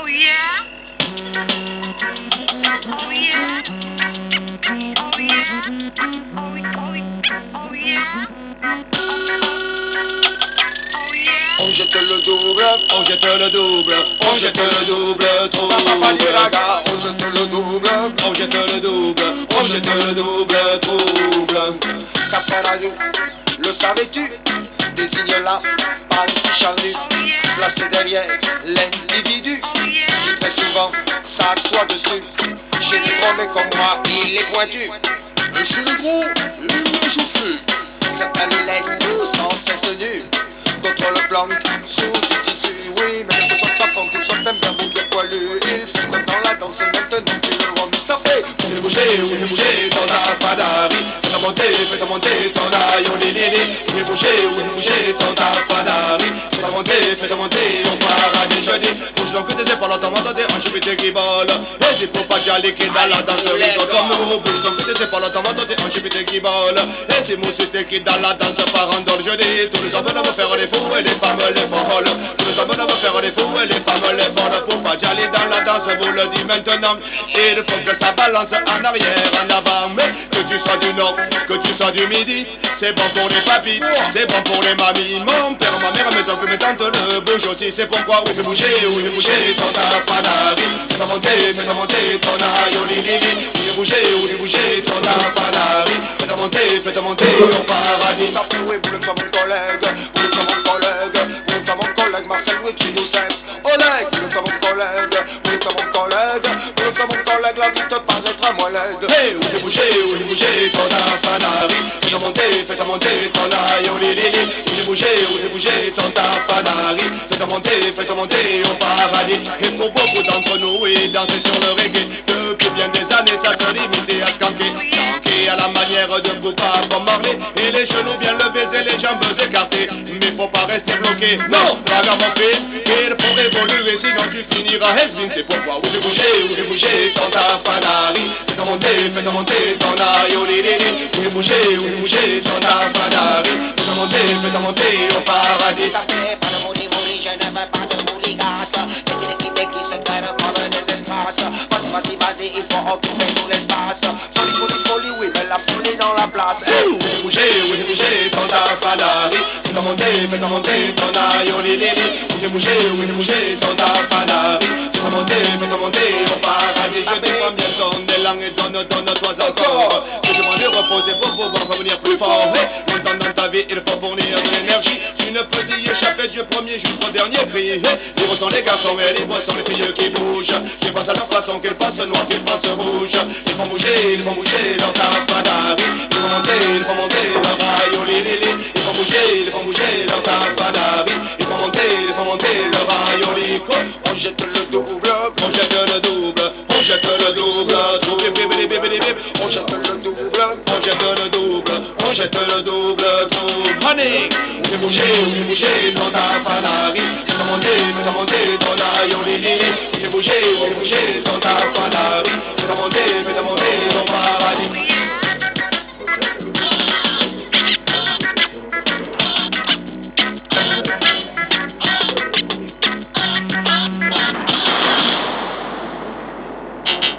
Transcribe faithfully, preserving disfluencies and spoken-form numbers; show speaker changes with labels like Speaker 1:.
Speaker 1: Oh yeah. Oh yeah. Oh yeah. Oh, oh, oh yeah. Oh yeah.
Speaker 2: On jette le double, on jette le double, on jette le double, trop.
Speaker 3: Papa du raga, on jette le double,
Speaker 2: On jette le double, on jette le double, trouble.
Speaker 3: Cafaraju, le savais-tu, désigne la partie charnue, placée derrière l'individu, qui très souvent s'assoit dessus. Chez les gros mecs comme moi, il est pointu.
Speaker 4: Et chez les gros, il est chauffé.
Speaker 3: Certains les laissent tous sans cesse nus. D'autres le planquent sous du tissu. Oui, mais quel que soit sa forme, qu'il soit même bien beau, bien poilu, il fait quoi dans la danse maintenant tu le vois Mustapha.
Speaker 2: Fais bouger, oui bouger ton afadari. Fais monter, fais monter ton aïe, lili. Fais bouger, oui bouger ton afadari. Fais monter, fais monter au paradis jeudi. Bouge donc tes épaules, entends tes hanches, puis tes guiboles. Et il faut pas qu'à qui dans la danse rigole comme nous. Bouge donc tes épaules, entends tes hanches, puis tes guiboles. Et c'est mon suite qui dans la danse par en dehors jeudi. Tous les hommes doivent faire les fous et les femmes les folles. Tous les hommes doivent faire les fous et les femmes les folles. Pour pas aller dans la danse, vous le dis maintenant. Il faut que ça balance en arrière, en avant. Mais que tu sois du nord, que tu sois du midi, c'est bon pour les papis, c'est bon pour les mamies. Mon père, ma mère, mes oncles, mes tantes le bougent aussi. C'est pourquoi oui, fais bouger, oui, fais bouger ton tafanari. Fais monter, fais monter ton aïoli lili. Oui, fais bouger, oui, fais bouger ton tafanari. Fais monter, fais monter au paradis.
Speaker 3: Ça fait oui, vous le savez mon collègue, vous le savez mon collègue, vous le savez mon collègue Marcel oui qui nous cesse. Oleg, vous le savez mon collègue, vous le savez mon collègue, vous le savez mon collègue, la vie te paraîtra moins laide.
Speaker 2: Hey, oui, fais bouger, oui, fais bouger ton tafanari. Fais monter, fais monter ton aïoli lili. Oui, fais bouger, oui, fais bouger ton tafanari. Fais monter, fais monter au paradis. Et pour beaucoup d'entre nous, oui, danser sur le reggae. Depuis bien des années, ça se limitait à skanker. Skanker à la manière de Bouba Bob Marley. Et les genoux bien levés et les jambes écartées. Mais faut pas rester bloqué, non, ragamuffin. Il faut évoluer, sinon tu finiras has-been. C'est pourquoi oui, fais bouger, oui, fais bouger ton tafanari. Fais monter, fais monter ton aïoli lili. Oui, fais bouger, oui, fais bouger ton tafanari. Fais monter, fais monter au paradis.
Speaker 3: Ça fait pas de mouli mouli, je ne veux pas de mouligasse. Laissez l'équipe qui se traîne comme des escraches. Vas-y, vas-y, vas-y, il faut occuper tout l'espace. Folie, folie, folie, oui, mais la folie dans la place.
Speaker 2: Oui, fais bouger, oui, fais bouger ton tafanari. Fais monter, fais monter ton aïoli lili. Oui, fais bouger, oui, fais bouger ton tafanari. Fais monter, fais monter au paradis. Je te prends bien ton élan et donne, donne-toi encore. Que je m'en ai reposé pour pouvoir revenir plus fort. Hey, longtemps dans ta vie, il faut fournir de l'énergie. Tu ne peux y échapper du premier jusqu'au dernier cri. Hey, libres sont les garçons et libres sont les filles qui bougent. Je pense à leur façon qu'ils fassent noir, qu'ils fassent rouge. Ils font bouger, ils font bouger leur tafanari. Ils font monter, ils font monter leur aïoli lili. Ils font bouger, ils font bouger leur tafanari. Ils font monter, ils font monter leur aïoli.
Speaker 3: On jette le double,
Speaker 2: On jette le double, on jette le double. Trop bip bip bip bip bip.
Speaker 3: on jette le double,
Speaker 2: On jette le double, on jette le double, tout honey. On fait bouger, on fait bouger ton tafanari. Fais monter, fais monter ton aïoli lili. On fait bouger, on fait bouger ton tafanari. Fais monter, fais monter